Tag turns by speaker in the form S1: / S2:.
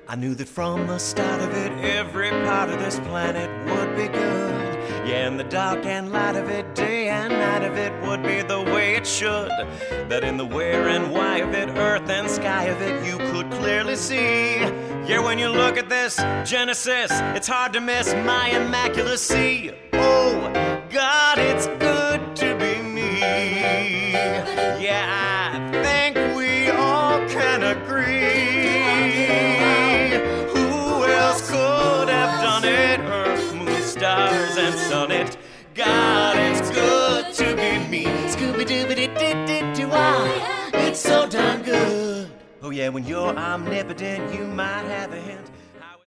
S1: I knew that from the start of it, every part of this planet would be good. Yeah, and the dark and light of it, day and night of it, would be the way it should. That in the where and why of it, earth and sky of it, you could clearly see. Yeah, when you look at this Genesis, it's hard to miss my immaculacy. Oh, God, it's good to be me. Yeah, I think we all can agree. Who else could have done it? Earth, moon, stars, and sun it. God, it's good to be me. Scooby-Dooby-Doo-Doo-Doo-Wah. It's so darn good. Oh yeah, when you're omnipotent, you might have a hint.